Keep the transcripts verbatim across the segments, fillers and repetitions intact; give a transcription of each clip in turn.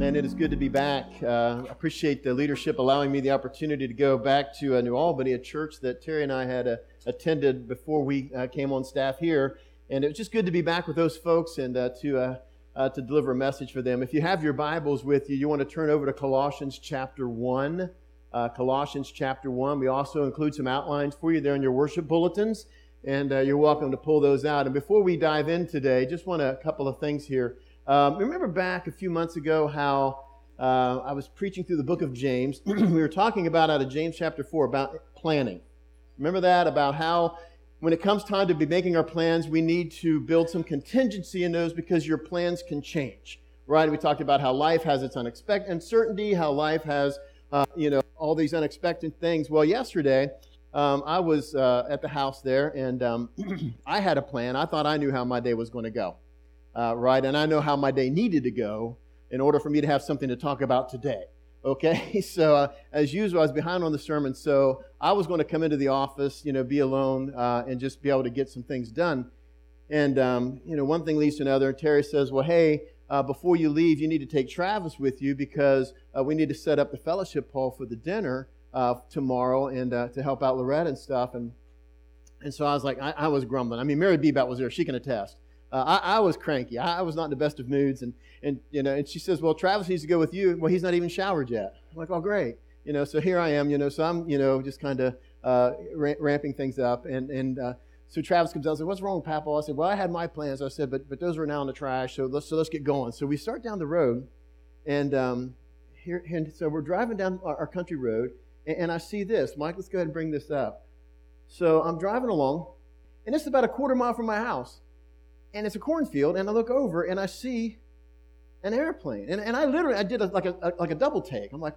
Man, it is good to be back. Uh, I appreciate the leadership allowing me the opportunity to go back to uh, New Albany, a church that Terry and I had uh, attended before we uh, came on staff here. And it was just good to be back with those folks and uh, to uh, uh, to deliver a message for them. If you have your Bibles with you, you want to turn over to Colossians chapter one. Uh, Colossians chapter one. We also include some outlines for you there in your worship bulletins. And uh, you're welcome to pull those out. And before we dive in today, just want a couple of things here. Um, remember back a few months ago how uh, I was preaching through the book of James. We were talking about out of James chapter four about planning. Remember that? About how when it comes time to be making our plans, we need to build some contingency in those because your plans can change, right? We talked about how life has its unexpected uncertainty, how life has, uh, you know, all these unexpected things. Well, yesterday, um, I was uh, at the house there, and um, I had a plan. I thought I knew how my day was going to go. Uh, right, and I know how my day needed to go in order for me to have something to talk about today. Okay, so uh, as usual, I was behind on the sermon, so I was going to come into the office, you know, be alone, uh, and just be able to get some things done. And um, you know, one thing leads to another. And Terry says, "Well, hey, uh, before you leave, you need to take Travis with you because uh, we need to set up the fellowship hall for the dinner uh, tomorrow, and uh, to help out Loretta and stuff." And and so I was like, I, I was grumbling. I mean, Mary Bebat was there; she can attest. Uh, I, I was cranky. I, I was not in the best of moods, and and you know, and she says, "Well, Travis needs to go with you." Well, he's not even showered yet. I'm like, "Oh, great." You know, so here I am. You know, so I'm, you know, just kind of uh, ra- ramping things up, and and uh, so Travis comes out and says, "What's wrong with Papa?" I said, "Well, I had my plans." I said, "But but those are now in the trash. So let's so let's get going." So we start down the road, and um, here and so we're driving down our, our country road, and, and I see this. Mike, let's go ahead and bring this up. So I'm driving along, and it's about a quarter mile from my house. And it's a cornfield, and I look over, and I see an airplane. And, and I literally, I did a, like, a, a, like a double take. I'm like,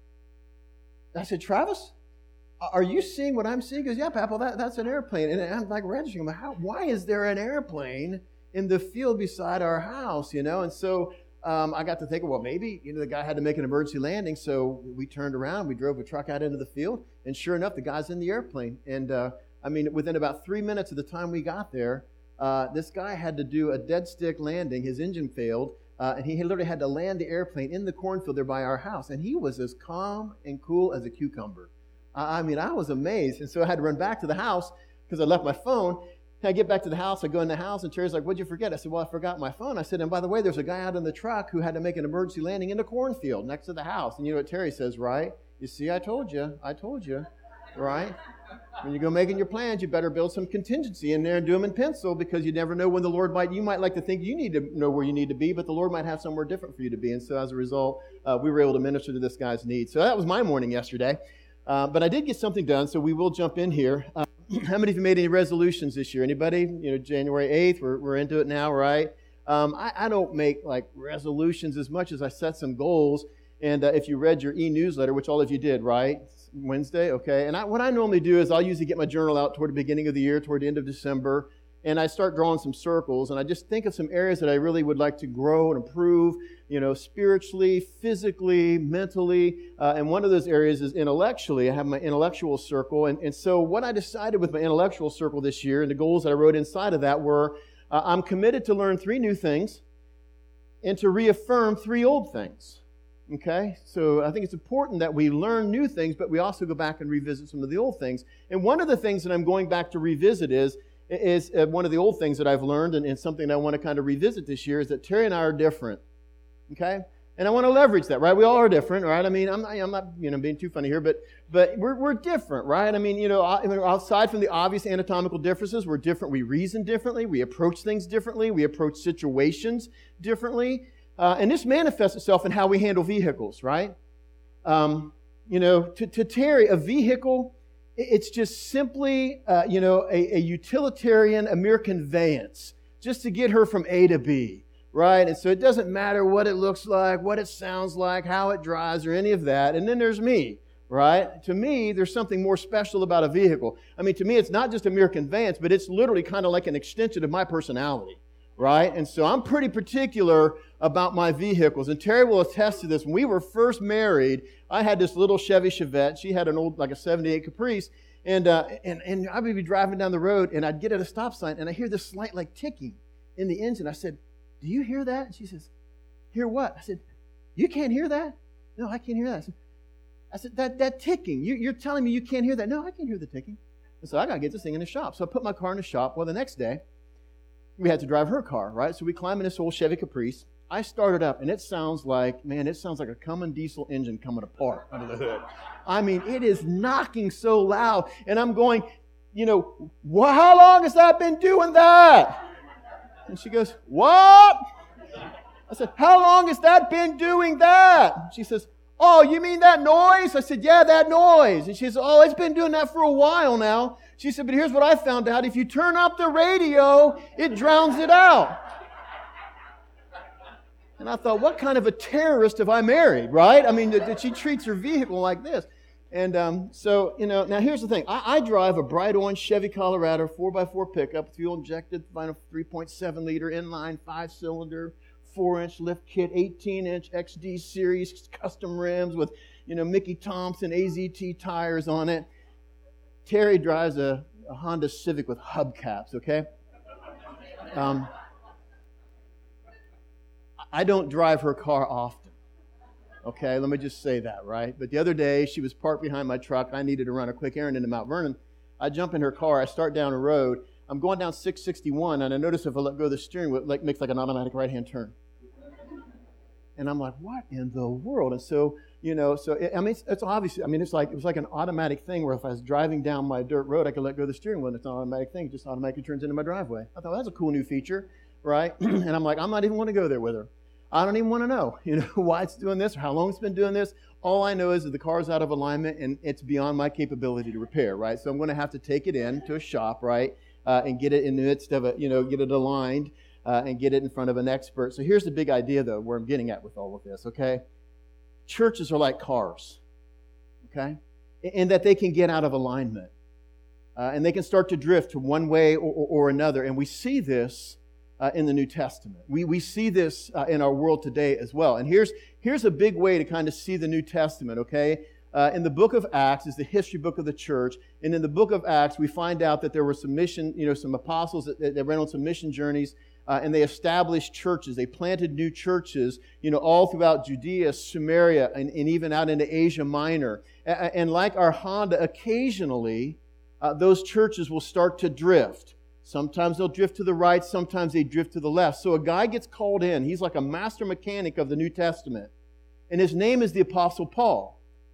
I said, "Travis, are you seeing what I'm seeing?" He goes, "Yeah, Papa, that, that's an airplane." And I'm like registering. I'm like, How, why is there an airplane in the field beside our house, you know? And so um, I got to thinking, well, maybe, you know, the guy had to make an emergency landing. So we turned around, we drove a truck out into the field, and sure enough, the guy's in the airplane. And uh, I mean, within about three minutes of the time we got there, Uh, this guy had to do a dead stick landing. His engine failed, uh, and he literally had to land the airplane in the cornfield there by our house. And he was as calm and cool as a cucumber. I, I mean, I was amazed. And so I had to run back to the house because I left my phone. And I get back to the house. I go in the house, and Terry's like, "What'd you forget?" I said, "Well, I forgot my phone." I said, "And by the way, there's a guy out in the truck who had to make an emergency landing in the cornfield next to the house." And you know what Terry says, right? "You see, I told you. I told you." Right? When you go making your plans, you better build some contingency in there and do them in pencil because you never know when the Lord might, you might like to think you need to know where you need to be, but the Lord might have somewhere different for you to be. And so as a result, uh, we were able to minister to this guy's needs. So that was my morning yesterday. Uh, but I did get something done, so we will jump in here. Uh, how many of you made any resolutions this year? Anybody? You know, January eighth, we're, we're into it now, right? Um, I, I don't make like resolutions as much as I set some goals. And uh, if you read your e-newsletter, which all of you did, right? Wednesday, okay. And I, what I normally do is I'll usually get my journal out toward the beginning of the year, toward the end of December, and I start drawing some circles, and I just think of some areas that I really would like to grow and improve, you know, spiritually, physically, mentally, uh, and one of those areas is intellectually. I have my intellectual circle, and, and so what I decided with my intellectual circle this year, and the goals that I wrote inside of that were, uh, I'm committed to learn three new things and to reaffirm three old things. Okay, so I think it's important that we learn new things, but we also go back and revisit some of the old things. And one of the things that I'm going back to revisit is, is uh, one of the old things that I've learned, and, and something I want to kind of revisit this year, is that Terry and I are different. Okay, and I want to leverage that, right? We all are different, right? I mean, I'm not, I'm not, you know, being too funny here, but but we're we're different, right? I mean, you know, outside from the obvious anatomical differences, we're different. We reason differently. We approach things differently. We approach situations differently. Uh, and this manifests itself in how we handle vehicles, right? Um, you know, to, to Terry, a vehicle, it's just simply, uh, you know, a, a utilitarian, a mere conveyance, just to get her from A to B, right? And so it doesn't matter what it looks like, what it sounds like, how it drives, or any of that. And then there's me, right? To me, there's something more special about a vehicle. I mean, to me, it's not just a mere conveyance, but it's literally kind of like an extension of my personality. Right? And so I'm pretty particular about my vehicles. And Terry will attest to this. When we were first married, I had this little Chevy Chevette. She had an old, like a seventy-eight Caprice. And, uh, and, and I would be driving down the road, and I'd get at a stop sign, and I hear this slight, like, ticking in the engine. I said, "Do you hear that?" And she says, "Hear what?" I said, you can't hear that? No, I can't hear that. I said, I said that, that ticking, you, you're telling me you can't hear that? No, I can't hear the ticking. And so I got to get this thing in the shop. So I put my car in the shop. Well, the next day, we had to drive her car, right? So we climb in this old Chevy Caprice. I started up, and it sounds like, man, it sounds like a Cummins diesel engine coming apart under the hood. I mean, it is knocking so loud. And I'm going, you know, well, how long has that been doing that? And she goes, what? I said, how long has that been doing that? She says, oh, you mean that noise? I said, yeah, that noise. And she said, oh, it's been doing that for a while now. She said, but here's what I found out. If you turn up the radio, it drowns it out. And I thought, what kind of a terrorist have I married, right? I mean, that, that she treats her vehicle like this. And um, so, you know, now here's the thing. I, I drive a bright orange Chevy Colorado four by four pickup, fuel-injected, final three point seven liter inline, five-cylinder, four-inch lift kit, eighteen-inch X D series custom rims with, you know, Mickey Thompson A Z T tires on it. Terry drives a, a Honda Civic with hubcaps, okay? Um, I don't drive her car often, okay? Let me just say that, right? But the other day, she was parked behind my truck. I needed to run a quick errand into Mount Vernon. I jump in her car. I start down a road. I'm going down six sixty-one, and I notice if I let go of the steering wheel, it like, makes like an automatic right-hand turn. And I'm like, what in the world? And so, you know, so, it, I mean, it's, it's obvious. I mean, it's like, it was like an automatic thing where if I was driving down my dirt road, I could let go of the steering wheel, and it's an automatic thing. It just automatically turns into my driveway. I thought, well, that's a cool new feature, right? And I'm like, I'm not even want to go there with her. I don't even want to know, you know, why it's doing this or how long it's been doing this. All I know is that the car's out of alignment and it's beyond my capability to repair, right? So I'm going to have to take it in to a shop, right, uh, and get it in the midst of it, you know, get it aligned uh, and get it in front of an expert. So here's the big idea, though, where I'm getting at with all of this, okay? Churches are like cars, okay, in that they can get out of alignment uh, and they can start to drift to one way or, or, or another. And we see this Uh, in the New Testament. We we see this uh, in our world today as well. And here's here's a big way to kind of see the New Testament, okay? Uh, in the book of Acts is the history book of the church. And in the book of Acts, we find out that there were some mission, you know, some apostles that, that went on some mission journeys, uh, and they established churches. They planted new churches, you know, all throughout Judea, Samaria, and, and even out into Asia Minor. And, and like our Honda, occasionally, uh, those churches will start to drift. Sometimes they'll drift to the right, sometimes they drift to the left. So a guy gets called in. He's like a master mechanic of the New Testament. And his name is the Apostle Paul.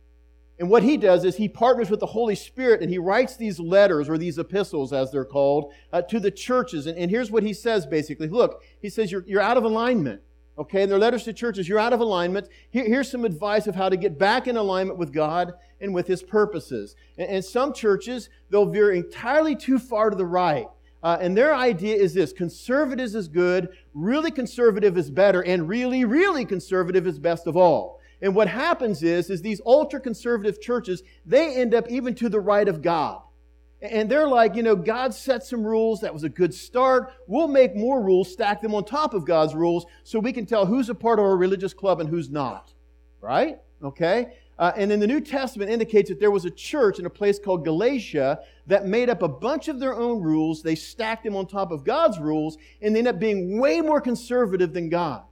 And what he does is he partners with the Holy Spirit and he writes these letters, or these epistles as they're called, uh, to the churches. And, and here's what he says basically. Look, he says you're, you're out of alignment. Okay, and their letters to churches, you're out of alignment. Here, here's some advice of how to get back in alignment with God and with His purposes. And, and some churches, they'll veer entirely too far to the right. Uh, and their idea is this: conservative is good, really conservative is better, and really, really conservative is best of all. And what happens is, is these ultra-conservative churches, they end up even to the right of God. And they're like, you know, God set some rules. That was a good start. We'll make more rules, stack them on top of God's rules, so we can tell who's a part of our religious club and who's not. Right? Okay? Uh, and in the New Testament indicates that there was a church in a place called Galatia that made up a bunch of their own rules. They stacked them on top of God's rules, and they ended up being way more conservative than God,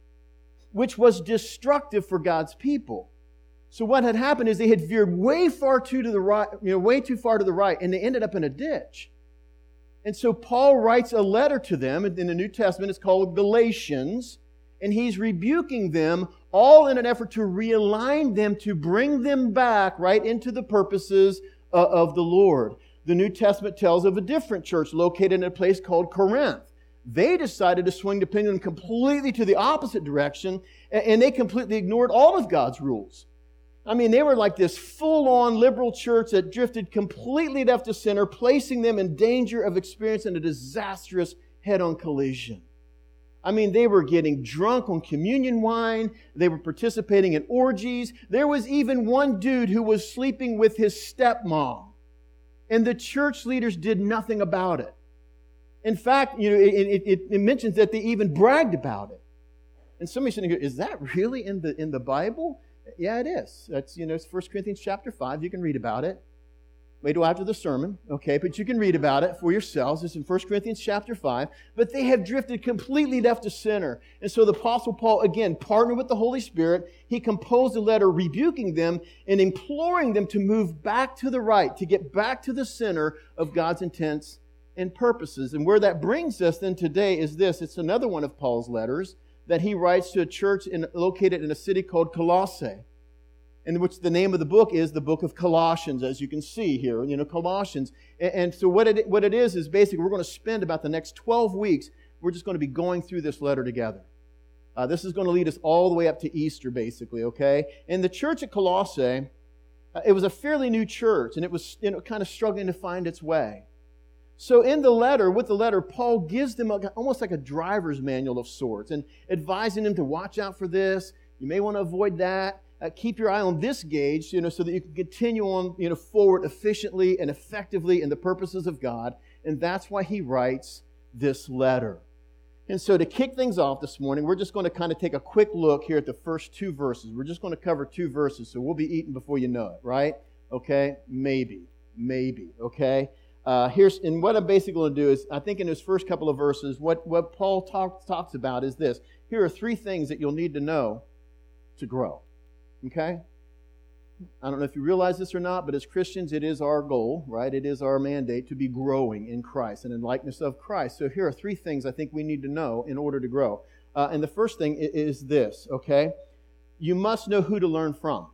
which was destructive for God's people. So what had happened is they had veered way far too to the right, you know, way too far to the right, and they ended up in a ditch. And so Paul writes a letter to them in the New Testament. It's called Galatians, and he's rebuking them all in an effort to realign them, to bring them back right into the purposes of the Lord. The New Testament tells of a different church located in a place called Corinth. They decided to swing the pendulum completely to the opposite direction, and they completely ignored all of God's rules. I mean, they were like this full-on liberal church that drifted completely left to center, placing them in danger of experiencing a disastrous head-on collision. I mean, they were getting drunk on communion wine. They were participating in orgies. There was even one dude who was sleeping with his stepmom. And the church leaders did nothing about it. In fact, you know, it, it, it mentions that they even bragged about it. And somebody's sitting here, is that really in the in the Bible? Yeah, it is. That's, you know, it's First Corinthians chapter five. You can read about it. wait till after the sermon, okay, but you can read about it for yourselves. It's in First Corinthians chapter five. But they have drifted completely left to center. And so the Apostle Paul, again, partnered with the Holy Spirit. He composed a letter rebuking them and imploring them to move back to the right, to get back to the center of God's intents and purposes. And where that brings us then today is this. It's another one of Paul's letters that he writes to a church in, located in a city called Colossae, in which the name of the book is the book of Colossians, as you can see here, you know, Colossians. And, and so what it, what it is, is basically we're going to spend about the next twelve weeks, we're just going to be going through this letter together. Uh, this is going to lead us all the way up to Easter, basically, okay? And the church at Colossae, uh, it was a fairly new church, and it was, you know, kind of struggling to find its way. So in the letter, with the letter, Paul gives them a, almost like a driver's manual of sorts, and advising them to watch out for this. You may want to avoid that. Uh, keep your eye on this gauge, you know, so that you can continue on, you know, forward efficiently and effectively in the purposes of God. And that's why he writes this letter. And so to kick things off this morning, we're just going to kind of take a quick look here at the first two verses. We're just going to cover two verses, so we'll be eating before you know it, right? Okay? Maybe. Maybe. Okay? Uh, here's and what I'm basically going to do is, I think in his first couple of verses, what, what Paul talk, talks about is this. Here are three things that you'll need to know to grow. Okay? I don't know if you realize this or not, but as Christians, it is our goal, right? It is our mandate to be growing in Christ and in likeness of Christ. So here are three things I think we need to know in order to grow. Uh, and the first thing is this, okay? You must know who to learn from.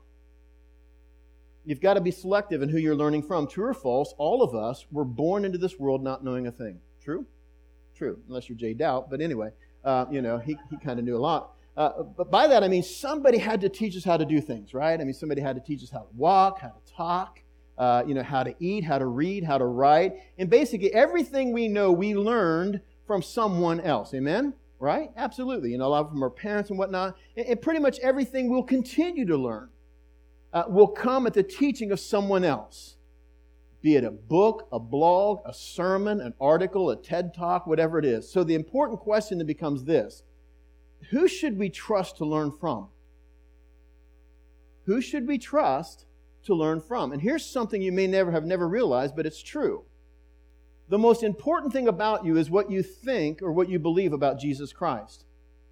You've got to be selective in who you're learning from. True or false, all of us were born into this world not knowing a thing. True? True, unless you're Jay Doubt. But anyway, uh, you know, he, he kind of knew a lot. Uh, but by that, I mean, somebody had to teach us how to do things, right? I mean, somebody had to teach us how to walk, how to talk, uh, you know, how to eat, how to read, how to write. And basically, everything we know, we learned from someone else. Amen? Right? Absolutely. You know, a lot from our parents and whatnot. And, and pretty much everything we'll continue to learn uh, will come at the teaching of someone else. Be it a book, a blog, a sermon, an article, a TED Talk, whatever it is. So the important question then becomes this. Who should we trust to learn from? Who should we trust to learn from? And here's something you may never have never realized, but it's true. The most important thing about you is what you think or what you believe about Jesus Christ.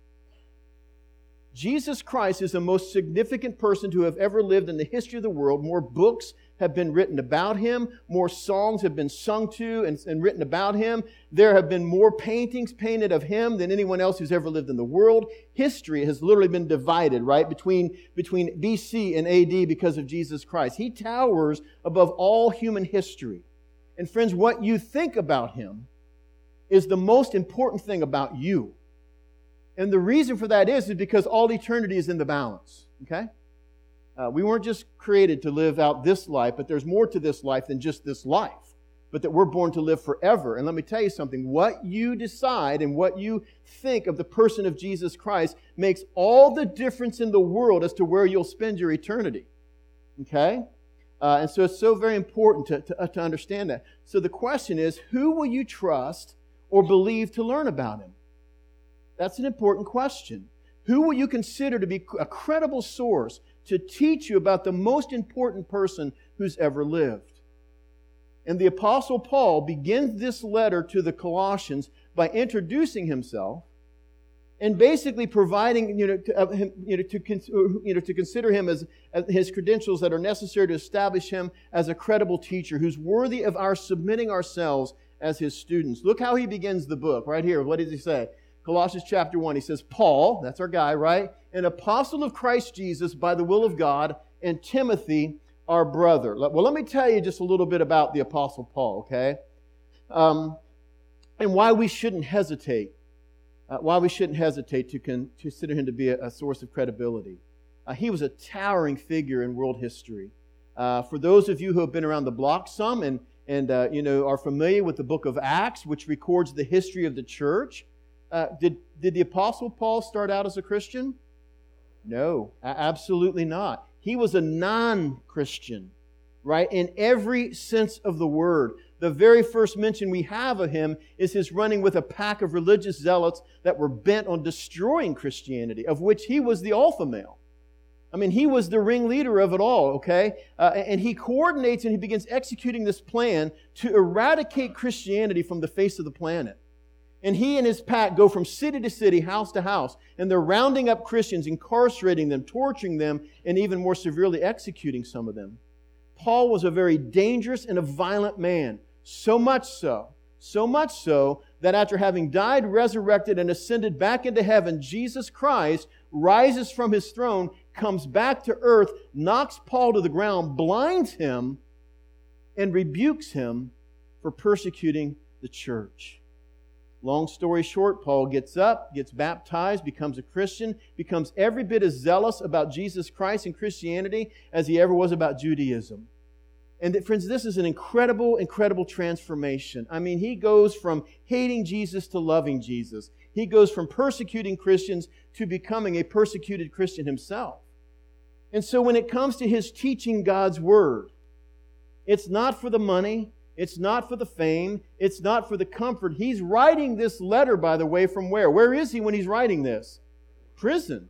Jesus Christ is the most significant person to have ever lived in the history of the world. More books have been written about him. More songs have been sung to and, and written about him. There have been more paintings painted of him than anyone else who's ever lived in the world. History has literally been divided, right, between, between B C and A D because of Jesus Christ. He towers above all human history. And friends, what you think about him is the most important thing about you. And the reason for that is, is because all eternity is in the balance, okay? Uh, we weren't just created to live out this life, but there's more to this life than just this life. But that we're born to live forever. And let me tell you something. What you decide and what you think of the person of Jesus Christ makes all the difference in the world as to where you'll spend your eternity. Okay? Uh, and so it's so very important to, to, uh, to understand that. So the question is, who will you trust or believe to learn about him? That's an important question. Who will you consider to be a credible source to teach you about the most important person who's ever lived? And the Apostle Paul begins this letter to the Colossians by introducing himself and basically providing, you know, to, uh, him, you know, to, you know, to consider him as, as his credentials that are necessary to establish him as a credible teacher who's worthy of our submitting ourselves as his students. Look how he begins the book right here. What does he say? Colossians chapter one, he says, Paul, that's our guy, right? An apostle of Christ Jesus by the will of God, and Timothy, our brother. Well, let me tell you just a little bit about the Apostle Paul, okay? Um, and why we shouldn't hesitate. Uh, why we shouldn't hesitate to con- consider him to be a, a source of credibility. Uh, he was a towering figure in world history. Uh, for those of you who have been around the block some and, and uh, you know, are familiar with the book of Acts, which records the history of the church, Uh, did, did the Apostle Paul start out as a Christian? No, absolutely not. He was a non-Christian, right? In every sense of the word. The very first mention we have of him is his running with a pack of religious zealots that were bent on destroying Christianity, of which he was the alpha male. I mean, he was the ringleader of it all, okay? Uh, and he coordinates and he begins executing this plan to eradicate Christianity from the face of the planet. And he and his pack go from city to city, house to house, and they're rounding up Christians, incarcerating them, torturing them, and even more severely executing some of them. Paul was a very dangerous and a violent man, so much so, so much so that after having died, resurrected, and ascended back into heaven, Jesus Christ rises from His throne, comes back to earth, knocks Paul to the ground, blinds him, and rebukes him for persecuting the church. Long story short, Paul gets up, gets baptized, becomes a Christian, becomes every bit as zealous about Jesus Christ and Christianity as he ever was about Judaism. And that, friends, this is an incredible, incredible transformation. I mean, he goes from hating Jesus to loving Jesus. He goes from persecuting Christians to becoming a persecuted Christian himself. And so when it comes to his teaching God's Word, it's not for the money, it's not for the fame, it's not for the comfort. He's writing this letter, by the way, from where? Where is he when he's writing this? Prison.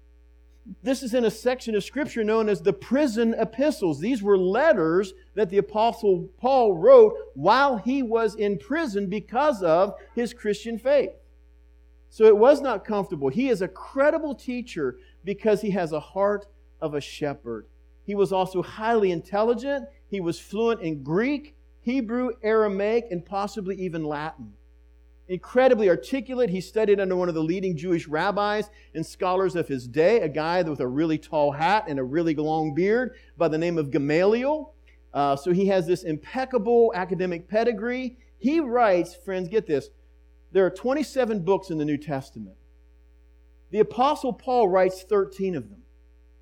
This is in a section of Scripture known as the prison epistles. These were letters that the Apostle Paul wrote while he was in prison because of his Christian faith. So it was not comfortable. He is a credible teacher because he has a heart of a shepherd. He was also highly intelligent. He was fluent in Greek, Hebrew, Aramaic, and possibly even Latin. Incredibly articulate. He studied under one of the leading Jewish rabbis and scholars of his day, a guy with a really tall hat and a really long beard by the name of Gamaliel. Uh, so he has this impeccable academic pedigree. He writes, friends, get this, there are twenty-seven books in the New Testament. The Apostle Paul writes thirteen of them,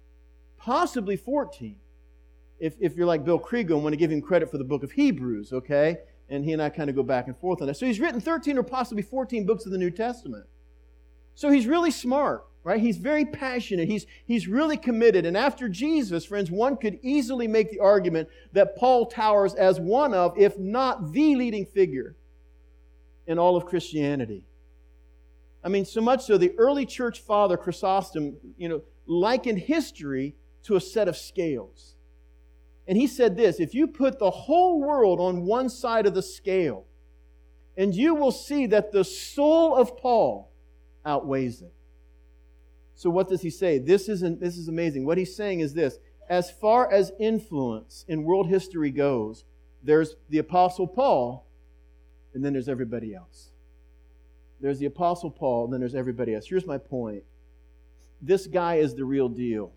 possibly fourteen. If, if you're like Bill Kriego and want to give him credit for the book of Hebrews, okay? And he and I kind of go back and forth on that. So he's written thirteen or possibly fourteen books of the New Testament. So he's really smart, right? He's very passionate. He's, he's really committed. And after Jesus, friends, one could easily make the argument that Paul towers as one of, if not the leading figure in all of Christianity. I mean, so much so the early church father, Chrysostom, you know, likened history to a set of scales. And he said this, if you put the whole world on one side of the scale, and you will see that the soul of Paul outweighs it. So what does he say? This isn't, this is amazing. What he's saying is this, as far as influence in world history goes, there's the Apostle Paul, and then there's everybody else. There's the Apostle Paul, and then there's everybody else. Here's my point. This guy is the real deal.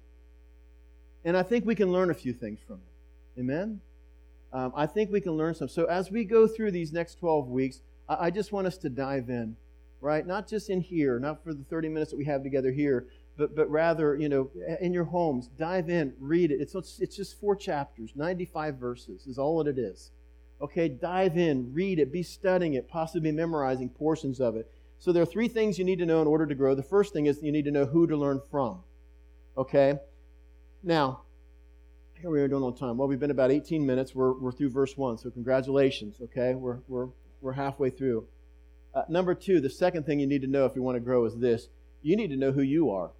And I think we can learn a few things from him. Amen? Um, I think we can learn some. So as we go through these next twelve weeks, I, I just want us to dive in, right? Not just in here, not for the thirty minutes that we have together here, but but rather, you know, in your homes, dive in, read it. It's, it's just four chapters, ninety-five verses is all that it is. Okay, dive in, read it, be studying it, possibly memorizing portions of it. So there are three things you need to know in order to grow. The first thing is you need to know who to learn from. Okay? Now, here we are doing on time. Well, we've been about eighteen minutes. We're we're through verse one, so congratulations. Okay, we're we're we're halfway through. Uh, number two, the second thing you need to know if you want to grow is this: you need to know who you are.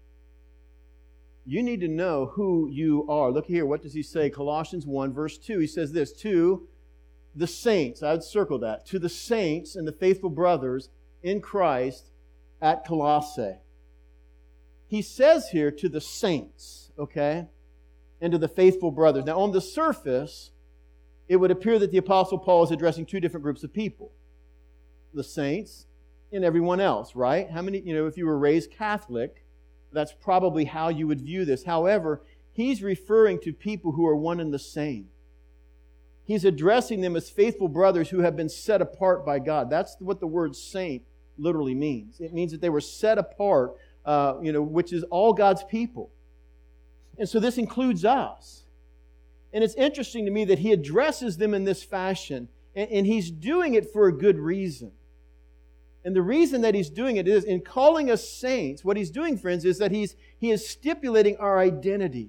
You need to know who you are. Look here. What does he say? Colossians one, verse two. He says this: to the saints. I would circle that. To the saints and the faithful brothers in Christ at Colossae. He says here to the saints. Okay. And to the faithful brothers. Now, on the surface, it would appear that the Apostle Paul is addressing two different groups of people. The saints and everyone else, right? How many, you know, if you were raised Catholic, that's probably how you would view this. However, he's referring to people who are one and the same. He's addressing them as faithful brothers who have been set apart by God. That's what the word saint literally means. It means that they were set apart, uh, you know, which is all God's people. And so this includes us. And it's interesting to me that he addresses them in this fashion, and, and he's doing it for a good reason. And the reason that he's doing it is, in calling us saints, what he's doing, friends, is that he's he is stipulating our identity.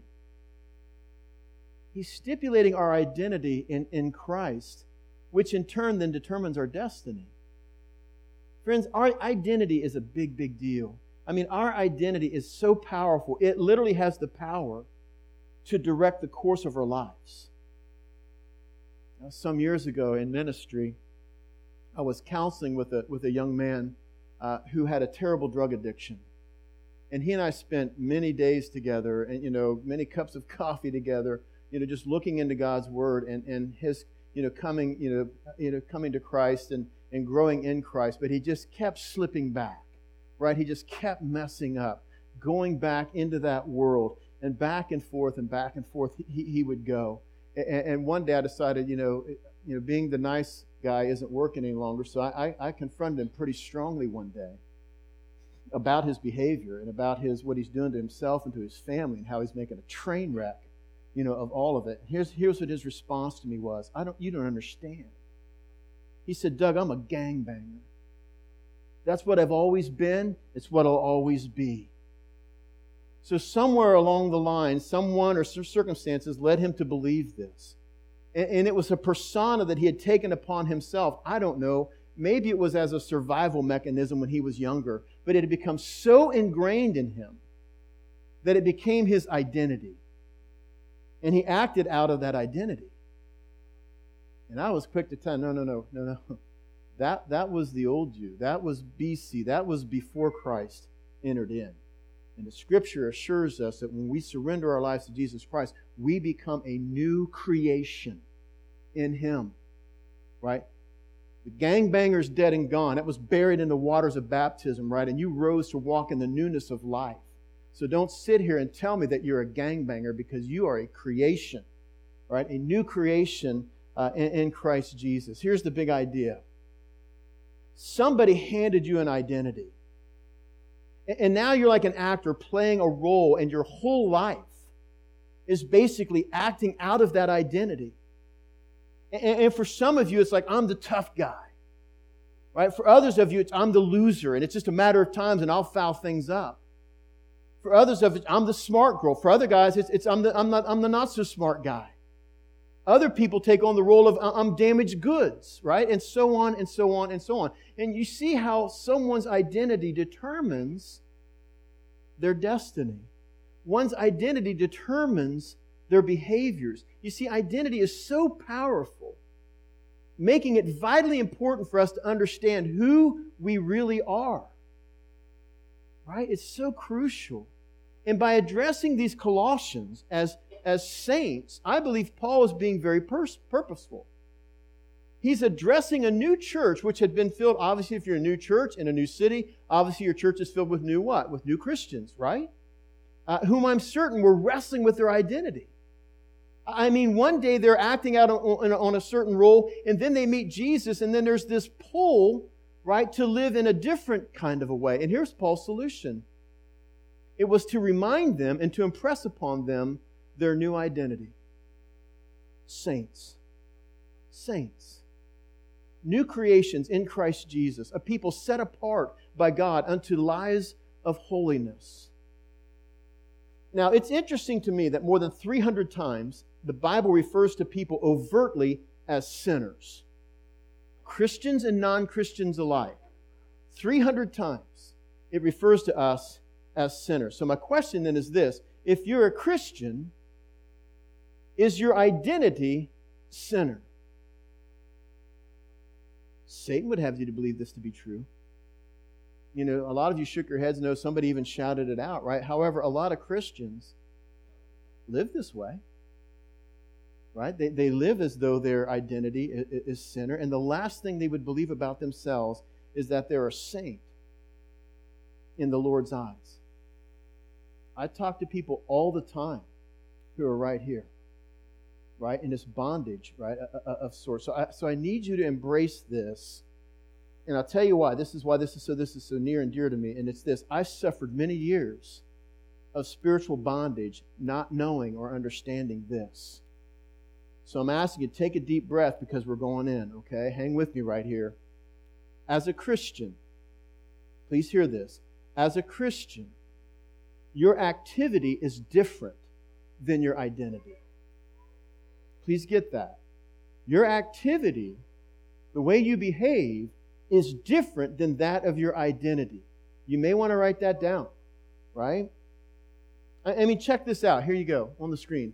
He's stipulating our identity in, in Christ, which in turn then determines our destiny. Friends, our identity is a big, big deal. I mean, our identity is so powerful. It literally has the power to direct the course of our lives. Now, some years ago in ministry, I was counseling with a, with a young man uh, who had a terrible drug addiction. And he and I spent many days together and, you know, many cups of coffee together, you know, just looking into God's Word and, and his, you know, coming, you know, you know, coming to Christ and, and growing in Christ. But he just kept slipping back, right? He just kept messing up, going back into that world and back and forth and back and forth he, he would go. And, and one day I decided, you know, you know, being the nice guy isn't working any longer. So I, I, I confronted him pretty strongly one day about his behavior and about his what he's doing to himself and to his family and how he's making a train wreck, you know, of all of it. Here's here's what his response to me was. I don't you don't understand. He said, Doug, I'm a gangbanger. That's what I've always been. It's what I'll always be. So somewhere along the line, someone or circumstances led him to believe this. And, and it was a persona that he had taken upon himself. I don't know. Maybe it was as a survival mechanism when he was younger, but it had become so ingrained in him that it became his identity. And he acted out of that identity. And I was quick to tell him, no, no, no, no, no. That, that was the old you. That was B C. That was before Christ entered in. And the Scripture assures us that when we surrender our lives to Jesus Christ, we become a new creation in Him. Right? The gangbanger's dead and gone. That was buried in the waters of baptism, right? And you rose to walk in the newness of life. So don't sit here and tell me that you're a gangbanger, because you are a creation, right? A new creation uh, in, in Christ Jesus. Here's the big idea. Somebody handed you an identity. And, and now you're like an actor playing a role, and your whole life is basically acting out of that identity. And for some of you, it's like, I'm the tough guy. Right? For others of you, it's I'm the loser, and it's just a matter of time, and I'll foul things up. For others of it, I'm the smart girl. For other guys, it's, it's I'm the I'm not I'm the not so smart guy. Other people take on the role of I'm damaged goods, right? And so on and so on and so on. And you see how someone's identity determines their destiny. One's identity determines their behaviors. You see, identity is so powerful, making it vitally important for us to understand who we really are. Right? It's so crucial. And by addressing these Colossians as, as saints, I believe Paul is being very pers- purposeful. He's addressing a new church which had been filled, obviously if you're a new church in a new city, obviously your church is filled with new what? With new Christians, right? Uh, whom I'm certain were wrestling with their identity. I mean, one day they're acting out on, on a certain role, and then they meet Jesus, and then there's this pull, right, to live in a different kind of a way. And here's Paul's solution. It was to remind them and to impress upon them their new identity. Saints. Saints. New creations in Christ Jesus, a people set apart by God unto lives of holiness. Now, it's interesting to me that more than three hundred times the Bible refers to people overtly as sinners. Christians and non-Christians alike. three hundred times it refers to us as sinners. So my question then is this. If you're a Christian, is your identity sinner? Satan would have you to believe this to be true. You know, a lot of you shook your heads. No, somebody even shouted it out, right? However, a lot of Christians live this way, right? They, they live as though their identity is, is sinner. And the last thing they would believe about themselves is that they're a saint in the Lord's eyes. I talk to people all the time who are right here, right? In this bondage, right, of sorts. So I, so I need you to embrace this. And I'll tell you why. This is why this is so this is so near and dear to me. And it's this. I suffered many years of spiritual bondage not knowing or understanding this. So I'm asking you to take a deep breath because we're going in, okay? Hang with me right here. As a Christian, please hear this. As a Christian, your activity is different than your identity. Please get that. Your activity, the way you behave, is different than that of your identity. You may want to write that down, right? I, I mean, check this out. Here you go on the screen.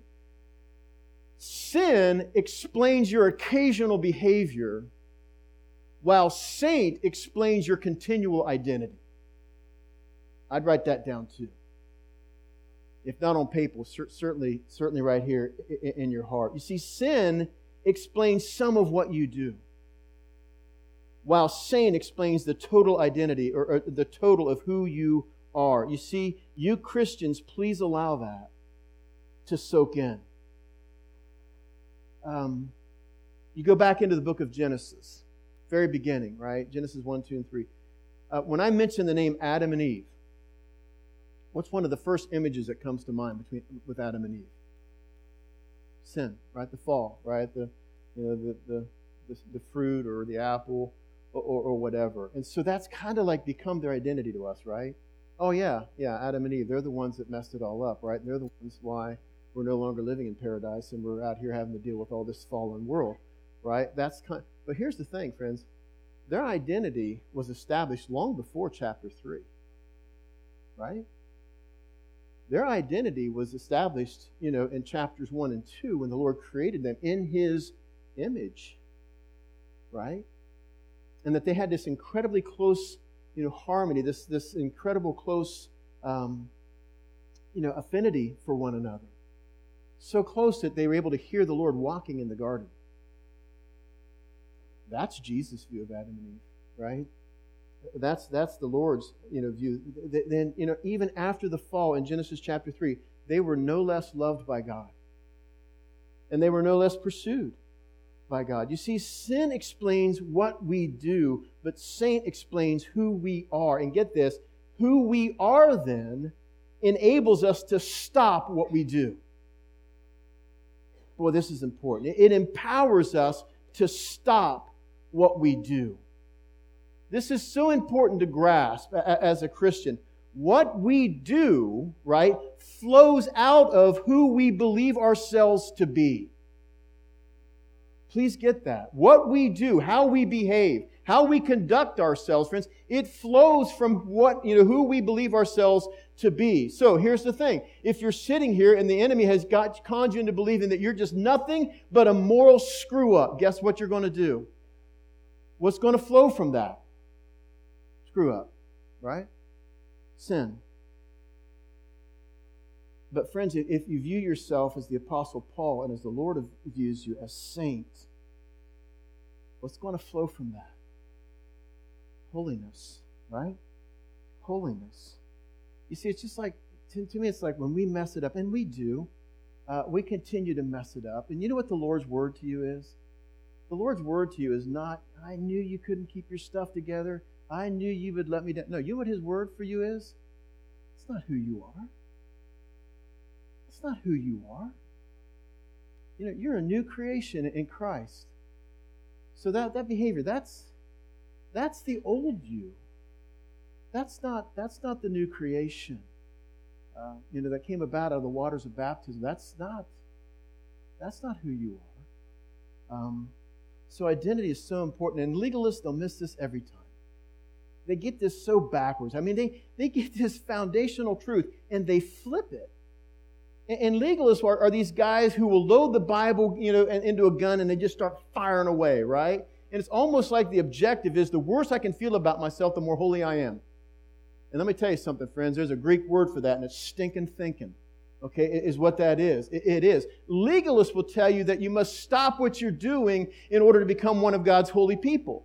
Sin explains your occasional behavior, while saint explains your continual identity. I'd write that down too. If not on paper, certainly, certainly right here in your heart. You see, sin explains some of what you do, while saint explains the total identity or, or the total of who you are. You see, you Christians, please allow that to soak in. Um, you go back into the book of Genesis, very beginning, right? Genesis one, two, and three. Uh, when I mention the name Adam and Eve, what's one of the first images that comes to mind between with Adam and Eve? Sin, right? The fall, right? The you know the the the, the fruit or the apple or, or, or whatever. And so that's kind of like become their identity to us, right? Oh yeah, yeah, Adam and Eve, they're the ones that messed it all up, right? They're the ones why we're no longer living in paradise and we're out here having to deal with all this fallen world, right? That's kind. But here's the thing, friends. Their identity was established long before chapter three, right? Their identity was established, you know, in chapters one and two when the Lord created them in His image, right? And that they had this incredibly close, you know, harmony, this this incredible close, um, you know, affinity for one another. So close that they were able to hear the Lord walking in the garden. That's Jesus' view of Adam and Eve, right? That's that's the Lord's, you know, view. Then, you know, even after the fall in Genesis chapter three, they were no less loved by God. And they were no less pursued by God. You see, sin explains what we do, but saint explains who we are. And get this, who we are then enables us to stop what we do. Boy, this is important. It empowers us to stop what we do. This is so important to grasp as a Christian. What we do, right, flows out of who we believe ourselves to be. Please get that. What we do, how we behave, how we conduct ourselves, friends, it flows from what, you know, who we believe ourselves to be. So here's the thing. If you're sitting here and the enemy has got conned you into believing that you're just nothing but a moral screw-up, guess what you're going to do? What's going to flow from that? Screw up, right? Sin. But friends, if you view yourself as the Apostle Paul and as the Lord views you as saint, what's going to flow from that? Holiness, right? Holiness. You see, it's just like, to, to me, it's like when we mess it up, and we do, uh, we continue to mess it up. And you know what the Lord's word to you is? The Lord's word to you is not, I knew you couldn't keep your stuff together. I knew you would let me down. No, you know what His word for you is? It's not who you are. It's not who you are. You know, you're a new creation in Christ. So that, that behavior, that's that's the old you. That's not that's not the new creation. Uh, you know, that came about out of the waters of baptism. That's not that's not who you are. Um, so identity is so important, and legalists, they'll miss this every time. They get this so backwards. I mean, they, they get this foundational truth and they flip it. And, and legalists are, are these guys who will load the Bible, you know, into a gun and they just start firing away, right? And it's almost like the objective is the worse I can feel about myself, the more holy I am. And let me tell you something, friends. There's a Greek word for that, and it's stinking thinking. Okay, is what that is. It, it is. Legalists will tell you that you must stop what you're doing in order to become one of God's holy people.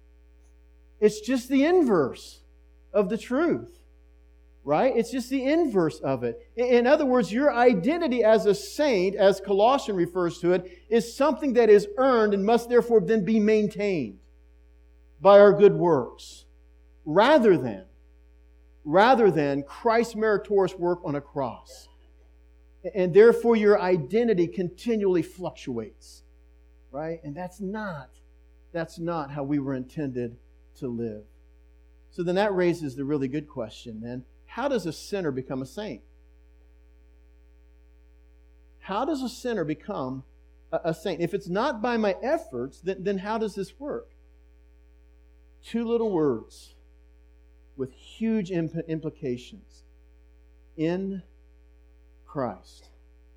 It's just the inverse of the truth, right? It's just the inverse of it. In other words, your identity as a saint, as Colossians refers to it, is something that is earned and must therefore then be maintained by our good works, rather than, rather than Christ's meritorious work on a cross. And therefore your identity continually fluctuates, right? And that's not, that's not how we were intended to live. So then that raises the really good question then. How does a sinner become a saint? How does a sinner become a, a saint? If it's not by my efforts, then, then how does this work? Two little words. with huge imp- implications. In Christ.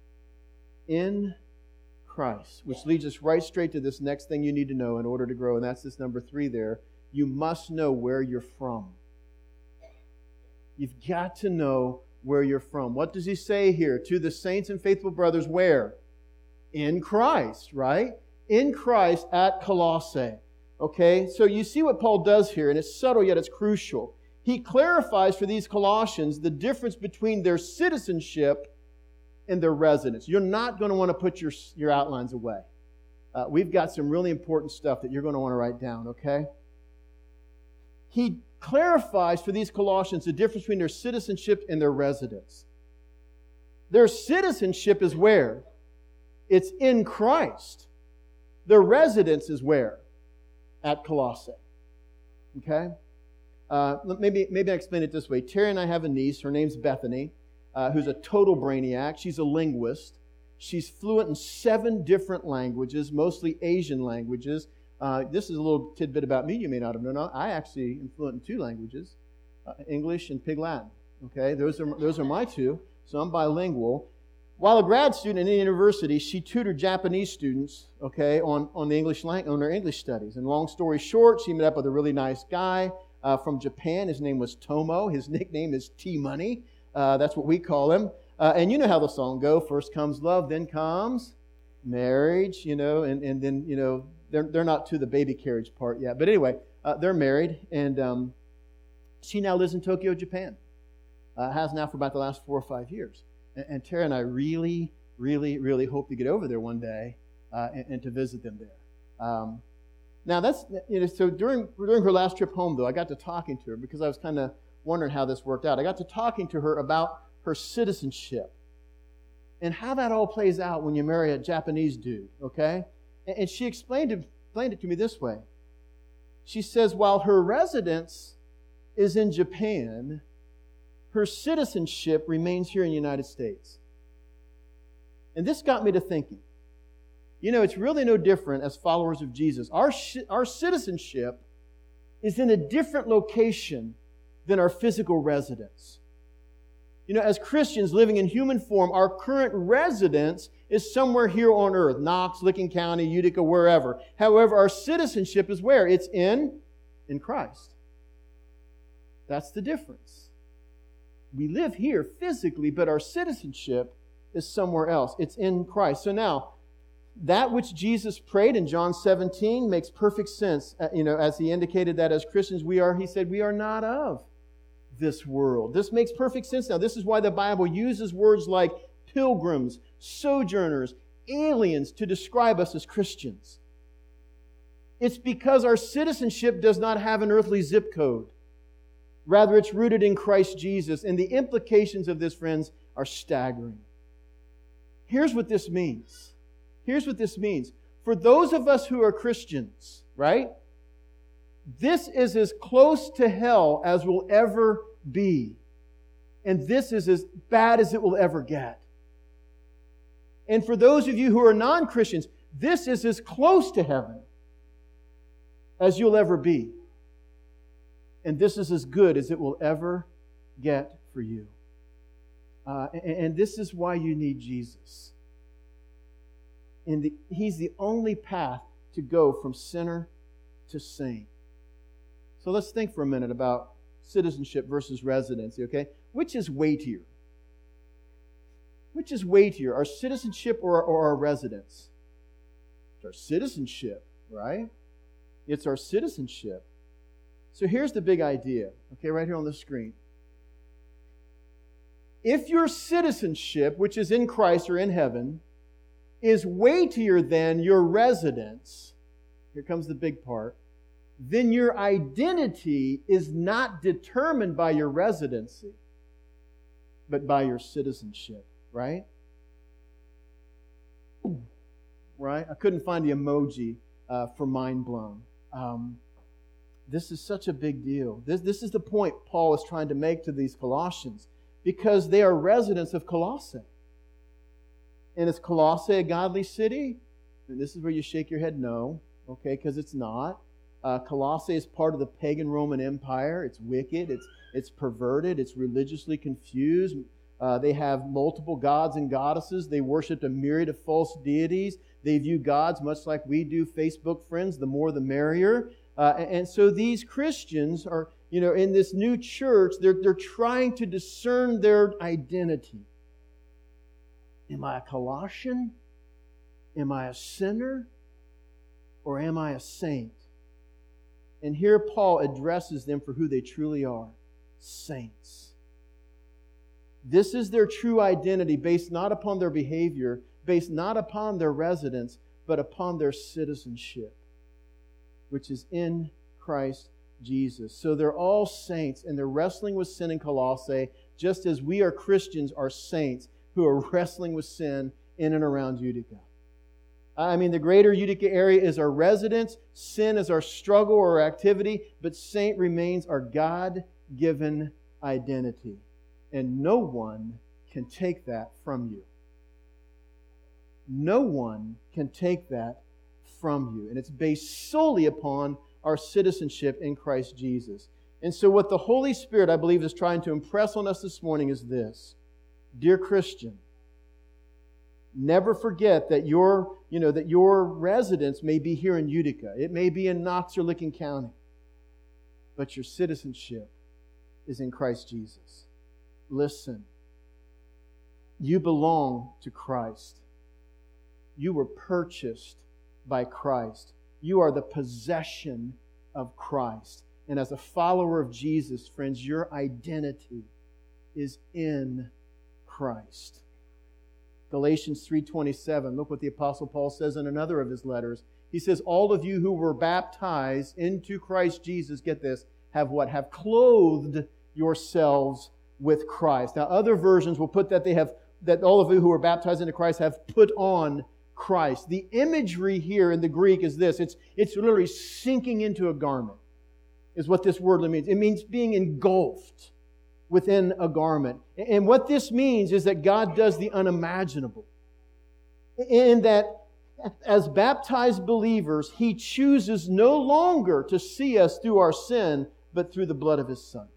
In Christ. Which leads us right straight to this next thing you need to know in order to grow, and that's this number three there. You must know where you're from. You've got to know where you're from. What does he say here? To the saints and faithful brothers, where? In Christ, right? In Christ at Colossae. Okay, so you see what Paul does here, and it's subtle yet it's crucial. He clarifies for these Colossians the difference between their citizenship and their residence. You're not going to want to put your, your outlines away. Uh, we've got some really important stuff that you're going to want to write down, okay? He clarifies for these Colossians the difference between their citizenship and their residence. Their citizenship is where? It's in Christ. Their residence is where? At Colossae. Okay? Uh, maybe, maybe I explain it this way. Terry and I have a niece. Her name's Bethany, uh, who's a total brainiac. She's a linguist. She's fluent in seven different languages, mostly Asian languages. Uh, this is a little tidbit about me you may not have known. I actually am fluent in two languages, uh, English and Pig Latin. Okay? Those are, those are my two, so I'm bilingual. While a grad student in the university, she tutored Japanese students, okay, on, on the English lang- on their English studies. And long story short, she met up with a really nice guy uh, from Japan. His name was Tomo. His nickname is T-Money. Uh, that's what we call him. Uh, and you know how the song goes. First comes love, then comes marriage, you know, and, and then, you know, they're, they're not to the baby carriage part yet. But anyway, uh, they're married, and um, she now lives in Tokyo, Japan. Uh, has now for about the last four or five years. And Tara and I really, really, really hope to get over there one day uh, and, and to visit them there. Um, now, that's, you know, so during, during her last trip home, though, I got to talking to her because I was kind of wondering how this worked out. I got to talking to her about her citizenship and how that all plays out when you marry a Japanese dude, okay? And, and she explained it, explained it to me this way. She says, while her residence is in Japan, her citizenship remains here in the United States. And this got me to thinking. You know, it's really no different as followers of Jesus. Our, our citizenship is in a different location than our physical residence. You know, as Christians living in human form, our current residence is somewhere here on earth. Knox, Licking County, Utica, wherever. However, our citizenship is where? It's in, in Christ. That's the difference. We live here physically, but our citizenship is somewhere else. It's in Christ. So now, that which Jesus prayed in John seventeen makes perfect sense. Uh, you know, as he indicated that as Christians, we are, he said, we are not of this world. This makes perfect sense now. This is why the Bible uses words like pilgrims, sojourners, aliens to describe us as Christians. It's because our citizenship does not have an earthly zip code. Rather, it's rooted in Christ Jesus. And the implications of this, friends, are staggering. Here's what this means. Here's what this means. For those of us who are Christians, right? This is as close to hell as we'll ever be. And this is as bad as it will ever get. And for those of you who are non-Christians, this is as close to heaven as you'll ever be. And this is as good as it will ever get for you. Uh, and, and this is why you need Jesus. And the, He's the only path to go from sinner to saint. So let's think for a minute about citizenship versus residency, okay? Which is weightier? Which is weightier, our citizenship or, or our residence? It's our citizenship, right? It's our citizenship. So here's the big idea, okay, right here on the screen. If your citizenship, which is in Christ or in heaven, is weightier than your residence, here comes the big part, then your identity is not determined by your residency, but by your citizenship, right? Right? I couldn't find the emoji uh, for mind blown. Um, This is such a big deal. This, this is the point Paul is trying to make to these Colossians, because they are residents of Colossae. And is Colossae a godly city? And this is where you shake your head no, okay, because it's not. Uh, Colossae is part of the pagan Roman Empire. It's wicked. It's it's perverted. It's religiously confused. Uh, they have multiple gods and goddesses. They worship a myriad of false deities. They view gods much like we do Facebook friends. The more, the merrier. Uh, and, and so these Christians are, you know, in this new church. They're they're trying to discern their identity. Am I a Colossian? Am I a sinner? Or am I a saint? And here Paul addresses them for who they truly are. Saints. This is their true identity, based not upon their behavior, based not upon their residence, but upon their citizenship, which is in Christ Jesus. So they're all saints, and they're wrestling with sin in Colossae, just as we are Christians are saints who are wrestling with sin in and around Utica. I mean, the greater Utica area is our residence, sin is our struggle or activity, but saint remains our God-given identity. And no one can take that from you. No one can take that from you. And it's based solely upon our citizenship in Christ Jesus. And so what the Holy Spirit, I believe, is trying to impress on us this morning is this. Dear Christian, never forget that your, you know, that your residence may be here in Utica. It may be in Knox or Licking County. But your citizenship is in Christ Jesus. Listen. You belong to Christ. You were purchased by Christ. You are the possession of Christ. And as a follower of Jesus, friends, your identity is in Christ. Galatians three twenty-seven, look what the Apostle Paul says in another of his letters. He says, all of you who were baptized into Christ Jesus, get this, have what? Have clothed yourselves with Christ. Now, other versions will put that they have, that all of you who were baptized into Christ have put on Christ. The imagery here in the Greek is this. It's, it's literally sinking into a garment, is what this word means. It means being engulfed within a garment. And what this means is that God does the unimaginable. In that, as baptized believers, He chooses no longer to see us through our sin, but through the blood of His Son.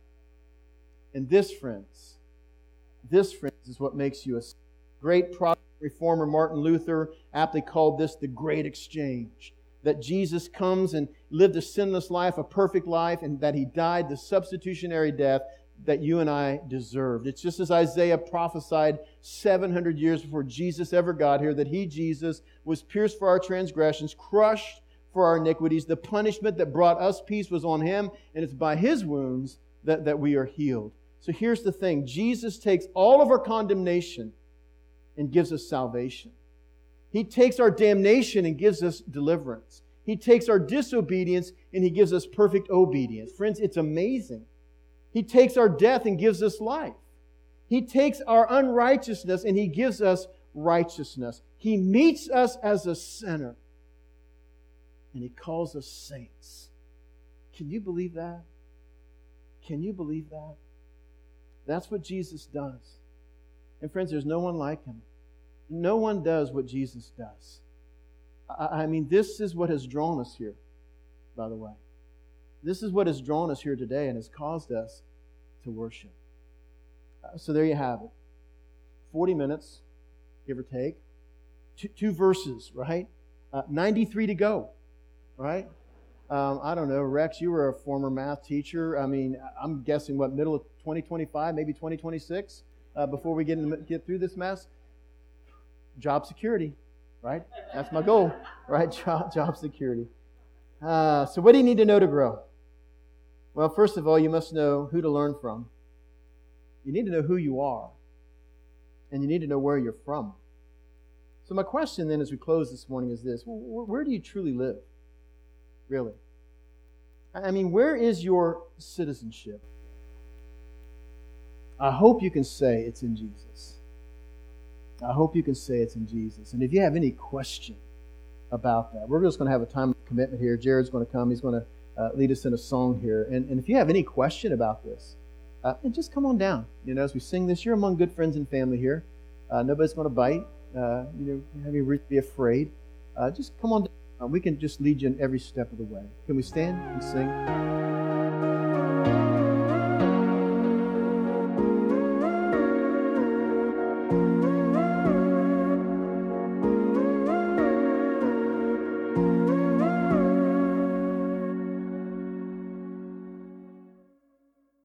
And this, friends, this, friends, is what makes you a great Protestant reformer. Martin Luther aptly called this the great exchange. That Jesus comes and lived a sinless life, a perfect life, and that He died the substitutionary death that you and I deserved. It's just as Isaiah prophesied seven hundred years before Jesus ever got here, that He, Jesus, was pierced for our transgressions, crushed for our iniquities. The punishment that brought us peace was on Him, and it's by His wounds that, that we are healed. So here's the thing. Jesus takes all of our condemnation and gives us salvation. He takes our damnation and gives us deliverance. He takes our disobedience and He gives us perfect obedience. Friends, it's amazing. He takes our death and gives us life. He takes our unrighteousness and He gives us righteousness. He meets us as a sinner and He calls us saints. Can you believe that? Can you believe that? That's what Jesus does. And friends, there's no one like Him. No one does what Jesus does. I, I mean, this is what has drawn us here, by the way. This is what has drawn us here today and has caused us to worship. Uh, so there you have it. forty minutes, give or take. Two, two verses, right? Uh, ninety-three to go, right? Um, I don't know, Rex, you were a former math teacher. I mean, I'm guessing, what, middle of twenty twenty-five, maybe twenty twenty-six, uh, before we get, in, get through this mess? Job security, right? That's my goal, right? Job, job security. Uh, so what do you need to know to grow? Well, first of all, you must know who to learn from. You need to know who you are. And you need to know where you're from. So my question then as we close this morning is this. Where do you truly live? Really? I mean, where is your citizenship? I hope you can say it's in Jesus. I hope you can say it's in Jesus. And if you have any question about that, we're just going to have a time of commitment here. Jared's going to come. He's going to uh, lead us in a song here. And, and if you have any question about this, uh, just come on down. You know, as we sing this, you're among good friends and family here. Uh, nobody's going to bite. Uh, you know, have you be afraid. Uh, just come on down. uh, we can just lead you in every step of the way. Can we stand and sing?